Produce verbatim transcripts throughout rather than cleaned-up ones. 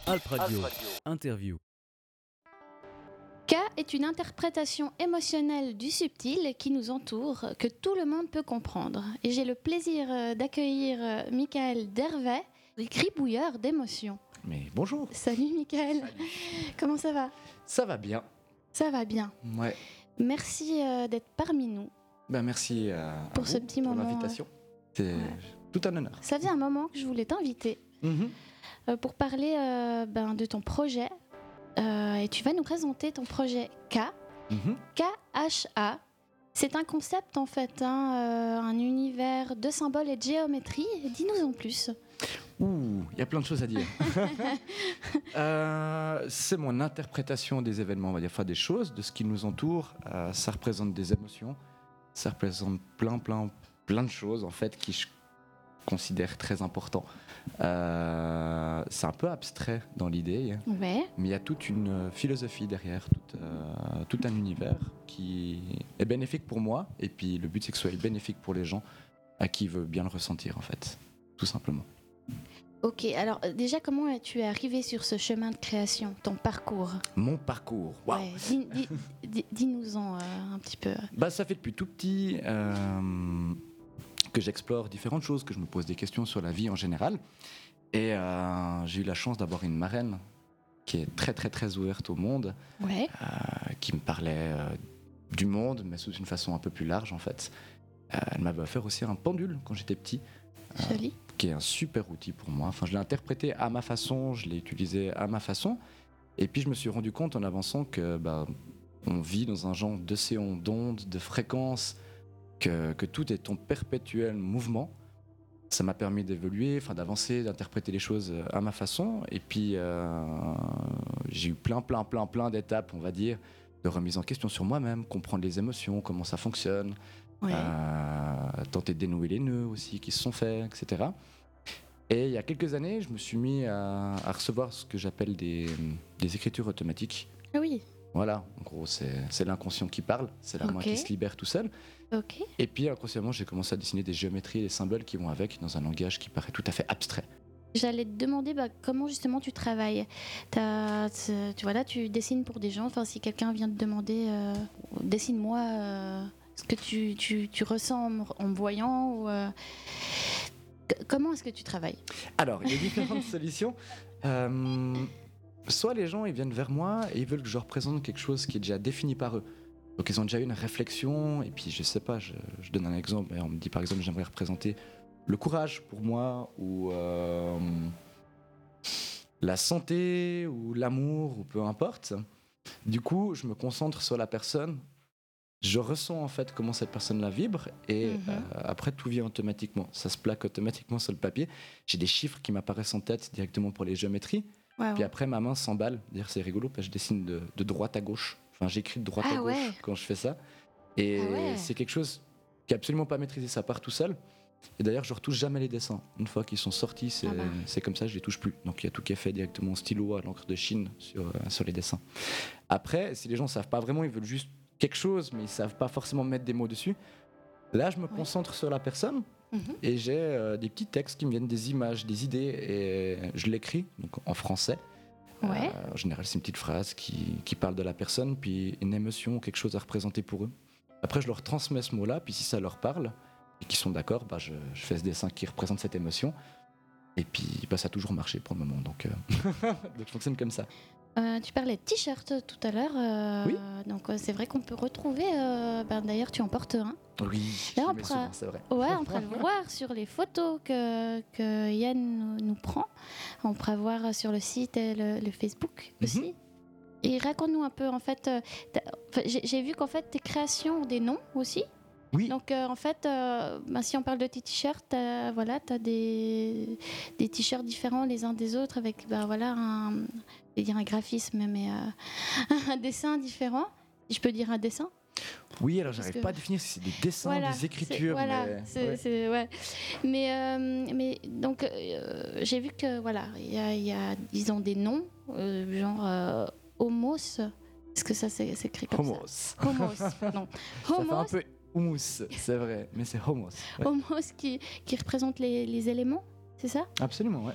Alp Radio, interview. K est une interprétation émotionnelle du subtil qui nous entoure, que tout le monde peut comprendre. Et j'ai le plaisir d'accueillir Michael Dervet, gribouilleur d'émotions. Mais bonjour. Salut Michael. Salut. Comment ça va ? Ça va bien. Ça va bien. Ouais. Merci euh, d'être parmi nous. Ben merci euh, pour à ce vous petit pour moment. l'invitation. C'est ouais. tout un honneur. Ça faisait un moment que je voulais t'inviter Mm-hmm. euh, pour parler euh, ben, de ton projet. Euh, et tu vas nous présenter ton projet K. Mm-hmm. K H A. C'est un concept en fait, hein, euh, un univers de symboles et de géométrie. Dis-nous en plus. Ouh, il y a plein de choses à dire. euh, c'est mon interprétation des événements, on va dire, enfin des choses, de ce qui nous entoure. Euh, ça représente des émotions, ça représente plein, plein, plein de choses en fait qui je considère très important. Euh, c'est un peu abstrait dans l'idée, Ouais. mais il y a toute une philosophie derrière, tout, euh, tout un univers qui est bénéfique pour moi, et puis le but c'est que ce soit bénéfique pour les gens à qui veut bien le ressentir en fait, tout simplement. Ok, alors euh, déjà, comment es-tu arrivé sur ce chemin de création, ton parcours ? Mon parcours, waouh. Ouais, dis, dis, dis, dis-nous-en euh, un petit peu. Bah, ça fait depuis tout petit euh, que j'explore différentes choses, que je me pose des questions sur la vie en général. Et euh, j'ai eu la chance d'avoir une marraine qui est très très très ouverte au monde, Ouais. euh, qui me parlait euh, du monde, mais sous une façon un peu plus large en fait. Euh, elle m'avait offert aussi un pendule quand j'étais petit. Joli. Euh, qui est un super outil pour moi. Enfin, je l'ai interprété à ma façon, je l'ai utilisé à ma façon. Et puis je me suis rendu compte en avançant que bah, on vit dans un genre d'océan d'ondes, de fréquences, que, que tout est en perpétuel mouvement. Ça m'a permis d'évoluer, enfin d'avancer, d'interpréter les choses à ma façon. Et puis euh, j'ai eu plein, plein, plein, plein d'étapes, on va dire, de remise en question sur moi-même, comprendre les émotions, comment ça fonctionne. Ouais. Euh, tenter de dénouer les nœuds aussi qui se sont faits, et cetera. Et il y a quelques années, je me suis mis à, à recevoir ce que j'appelle des, des écritures automatiques. Ah oui. Voilà, en gros, c'est, c'est l'inconscient qui parle, c'est la main Ok. qui se libère tout seul. Ok. Et puis, inconsciemment, j'ai commencé à dessiner des géométries et des symboles qui vont avec dans un langage qui paraît tout à fait abstrait. J'allais te demander bah, comment justement tu travailles. T'as, tu, tu vois là, tu dessines pour des gens. Enfin, si quelqu'un vient te demander, euh, dessine-moi euh, ce que tu, tu, tu ressens en, me- en me voyant. Ou, euh, c- comment est-ce que tu travailles ? Alors, il y a différentes solutions. Euh, soit les gens ils viennent vers moi et ils veulent que je représente quelque chose qui est déjà défini par eux. Donc ils ont déjà eu une réflexion et puis je sais pas, je, je donne un exemple. On me dit par exemple j'aimerais représenter le courage pour moi ou euh, la santé ou l'amour ou peu importe. Du coup je me concentre sur la personne. Je ressens en fait comment cette personne-là vibre et Mhm. euh, après tout vient automatiquement. Ça se plaque automatiquement sur le papier. J'ai des chiffres qui m'apparaissent en tête directement pour les géométries. Wow. Puis après ma main s'emballe. D'ailleurs c'est rigolo parce que je dessine de, de droite à gauche. Enfin j'écris de droite Ah à gauche ouais. quand je fais ça. Et Ah ouais. c'est quelque chose qui est absolument pas maîtrisé. Ça part tout seul. Et d'ailleurs je retouche jamais les dessins. Une fois qu'ils sont sortis c'est, Ah bah. c'est comme ça, je les touche plus. Donc il y a tout qui est fait directement en stylo à l'encre de Chine sur, euh, sur les dessins. Après si les gens savent pas vraiment, ils veulent juste quelque chose, mais ils savent pas forcément mettre des mots dessus. Là, je me Ouais. concentre sur la personne Mhm. et j'ai euh, des petits textes qui me viennent, des images, des idées, et je l'écris donc en français. Ouais. Euh, en général, c'est une petite phrase qui, qui parle de la personne, puis une émotion, quelque chose à représenter pour eux. Après, je leur transmets ce mot-là, puis si ça leur parle et qu'ils sont d'accord, bah, je, je fais ce dessin qui représente cette émotion. Et puis, bah, ça a toujours marché pour le moment, donc, euh, donc je fonctionne comme ça. Euh, tu parlais de t-shirt tout à l'heure. euh, Oui. Donc euh, c'est vrai qu'on peut retrouver. euh, ben, d'ailleurs, tu en portes un. Oui, Là, je on le mets pourra- souvent, c'est vrai. Ouais, on pourra le voir sur les photos que, que Yann nous, nous prend. On pourra voir sur le site et le, le Facebook aussi. Mhm. Et raconte-nous un peu, en fait, euh, t'as- enfin, j'ai, j'ai vu qu'en fait, tes créations ont des noms aussi. Oui. Donc, euh, en fait, euh, ben, si on parle de tes t-shirts, t'as, voilà, t'as des, des t-shirts différents les uns des autres avec, ben, voilà, un, je vais dire un graphisme, mais euh, un dessin différent. Si je peux dire un dessin. Oui, alors Parce j'arrive que- pas à définir si c'est des dessins, Voilà, des c'est- écritures, voilà, mais c'est, ouais. c'est- ouais. Mais, euh, mais donc, euh, j'ai vu que voilà, il y a, il y a, disons, des noms, euh, genre euh, Homos. Est-ce que ça c'est, c'est écrit comme Homos. ça Homos, non. Ça fait un Homos, peu houmous, c'est vrai, mais c'est homos. Ouais. Homos qui, qui représente les, les éléments, c'est ça ? Absolument, ouais.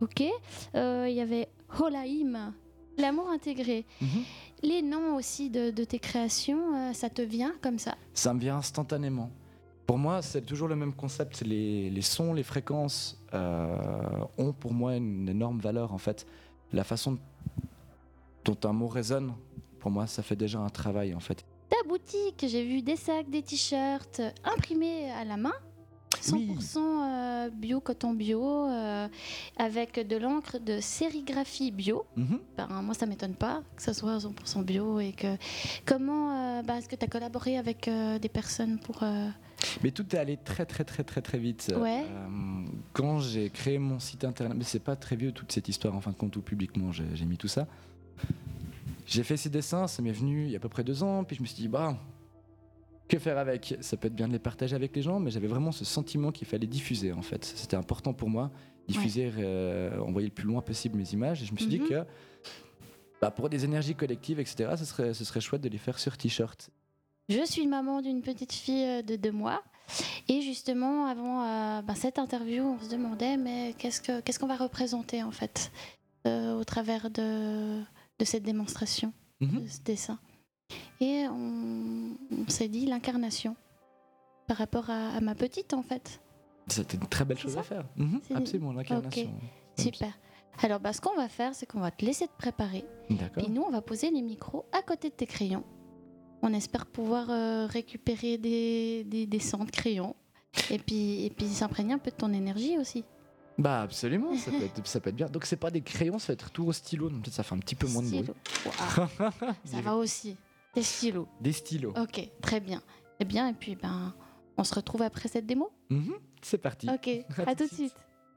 Ok. Euh, Il y avait Holaïm, l'amour intégré. Mhm. Les noms aussi de, de tes créations, euh, ça te vient comme ça? Ça me vient instantanément. Pour moi, c'est toujours le même concept. Les, les sons, les fréquences euh, ont pour moi une énorme valeur en fait. La façon dont un mot résonne, pour moi, ça fait déjà un travail en fait. Ta boutique, j'ai vu des sacs, des t-shirts euh, imprimés à la main, cent pour cent euh, bio, coton bio, euh, avec de l'encre de sérigraphie bio. Mhm. Ben, moi, ça m'étonne pas que ça soit cent pour cent bio. Et que... Comment euh, ben, est-ce que tu as collaboré avec euh, des personnes pour... euh, Mais tout est allé très très très très très vite. Ouais. Euh, quand j'ai créé mon site internet, mais c'est pas très vieux toute cette histoire en fin de compte, tout publiquement j'ai, j'ai mis tout ça. J'ai fait ces dessins, ça m'est venu il y a à peu près deux ans, puis je me suis dit bah que faire avec? Ça peut être bien de les partager avec les gens, mais j'avais vraiment ce sentiment qu'il fallait diffuser en fait. C'était important pour moi, diffuser, euh, envoyer le plus loin possible mes images, et je me suis Mhm. dit que bah, pour des énergies collectives, et cetera, ce serait, ce serait chouette de les faire sur t-shirt. Je suis maman d'une petite fille euh, de deux mois. Et justement, avant euh, ben, cette interview, on se demandait mais qu'est-ce, que, qu'est-ce qu'on va représenter en fait euh, au travers de, de cette démonstration, Mhm. de ce dessin. Et on, on s'est dit l'incarnation par rapport à, à ma petite en fait. C'était une très belle C'est chose ça à faire. Mhm, C'est- absolument, l'incarnation. Super. Alors bah, ce qu'on va faire, c'est qu'on va te laisser te préparer. D'accord. Puis nous, on va poser les micros à côté de tes crayons. On espère pouvoir euh, récupérer des, des, des cents de crayons. Et puis, et puis s'imprégner un peu de ton énergie aussi. Bah absolument, ça peut, être, ça peut être bien. Donc c'est pas des crayons, ça va être tout au stylo, donc peut-être ça fait un petit peu moins de bruit. Stylo. Ouah, ça va aussi. Des stylos. Des stylos. Ok, très bien. Très bien, et puis ben, on se retrouve après cette démo. Mhm, c'est parti. Ok, à tout de suite.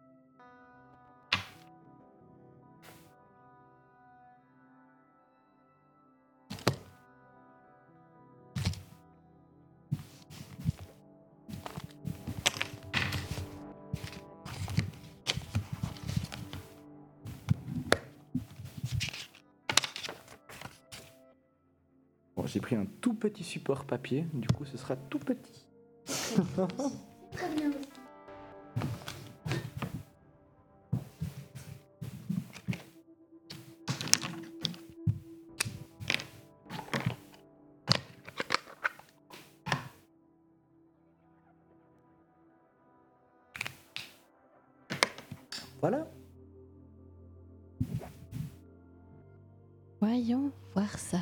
Bon, j'ai pris un tout petit support papier, du coup ce sera tout petit. Très bien. Voilà. Voyons voir ça.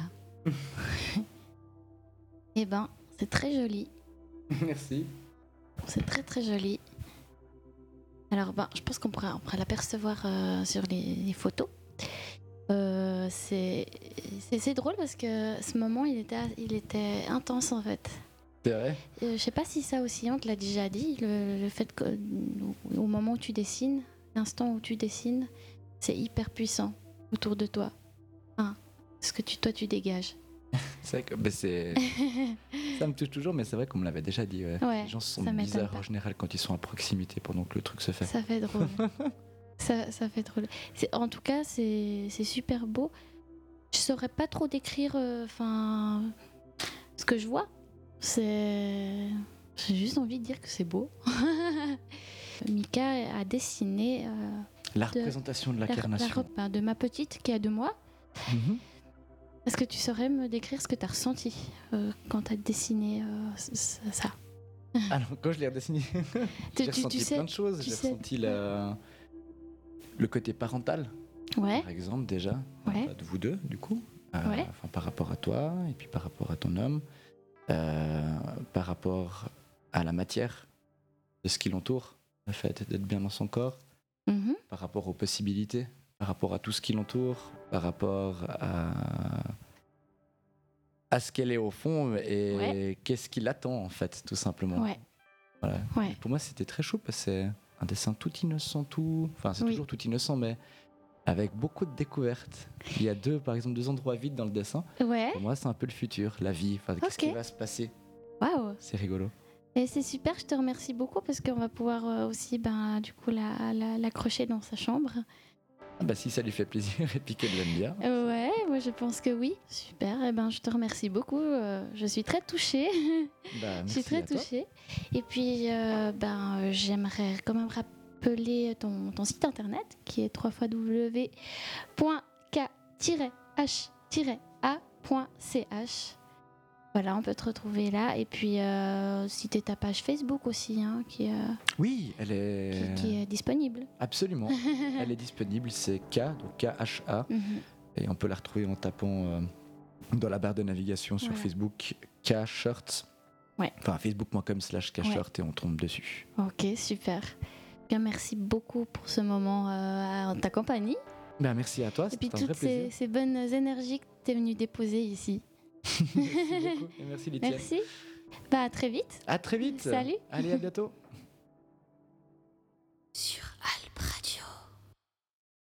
Eh ben, c'est très joli. Merci. C'est très très joli. Alors, ben, je pense qu'on pourra, on pourra l'apercevoir euh, sur les, les photos. Euh, c'est, c'est, c'est drôle parce que ce moment, il était, il était intense en fait. C'est vrai. Euh, je sais pas si ça aussi, on te l'a déjà dit, le, le fait que au moment où tu dessines, l'instant où tu dessines, c'est hyper puissant autour de toi. Hein, ce que tu, toi, tu dégages. C'est vrai que bah, c'est... ça me touche toujours, mais c'est vrai qu'on me l'avait déjà dit. Ouais. Ouais, Les gens se ça sont m'étonne bizarres pas. en général quand ils sont à proximité pendant que le truc se fait. Ça fait drôle. ça, ça fait drôle. C'est, en tout cas, c'est, c'est super beau. Je saurais pas trop décrire enfin ce que je vois. C'est... J'ai juste envie de dire que c'est beau. Mika a dessiné euh, La représentation de la- la l'incarnation. robe, ben, de ma petite qui a deux mois. Mhm. Est-ce que tu saurais me décrire ce que tu as ressenti euh, quand tu as dessiné euh, c- c- ça? Alors quand je l'ai redessiné, Tu- j'ai tu- ressenti tu sais- plein de choses. tu J'ai sais. ressenti la... le côté parental, Ouais, par exemple déjà, Ouais. euh, de vous deux du coup. Euh, Ouais. enfin, par rapport à toi et puis par rapport à ton homme, euh, par rapport à la matière de ce qui l'entoure, le fait d'être bien dans son corps, mhm, par rapport aux possibilités, par rapport à tout ce qui l'entoure, par rapport à, à ce qu'elle est au fond et Ouais. qu'est-ce qui l'attend en fait, tout simplement. ouais, Voilà. ouais. Pour moi, c'était très chaud parce que c'est un dessin tout innocent, tout. Enfin, c'est Oui. toujours tout innocent, mais avec beaucoup de découvertes. Il y a deux, par exemple, deux endroits vides dans le dessin. Ouais, Pour moi, c'est un peu le futur, la vie. Enfin, qu'est-ce Ok. qui va se passer? waouh. C'est rigolo. Et c'est super, je te remercie beaucoup parce qu'on va pouvoir euh, aussi ben, du coup la- la- l'accrocher dans sa chambre. Ah bah, si ça lui fait plaisir et puis qu'elle l'aime bien. Euh, ouais, moi je pense que oui. Super, et ben, je te remercie beaucoup. euh, je suis très touchée. Bah, je suis merci très à toi. touchée. Et puis, euh, ben, euh, j'aimerais quand même rappeler rappeler ton, ton site internet qui est w w w point k tiret h tiret a point c h. Voilà, on peut te retrouver là. Et puis, euh, citer ta page Facebook aussi, hein, qui, euh, Oui, elle est... qui, qui est disponible. Absolument. Elle est disponible, c'est K, donc K H A. Mhm. Et on peut la retrouver en tapant euh, dans la barre de navigation sur Voilà. Facebook K-Shirt. Ouais. Enfin, facebook point com slash K-Shirt et on tombe dessus. Ok, super. Bien, merci beaucoup pour ce moment euh, en ta compagnie. Ben, merci à toi, Et puis c'était un vrai toutes ces, plaisir. ces bonnes énergies que tu es venu déposer ici. Merci beaucoup et merci Litienne. Merci. Bah, à très vite. À très vite. Salut. Allez, à bientôt.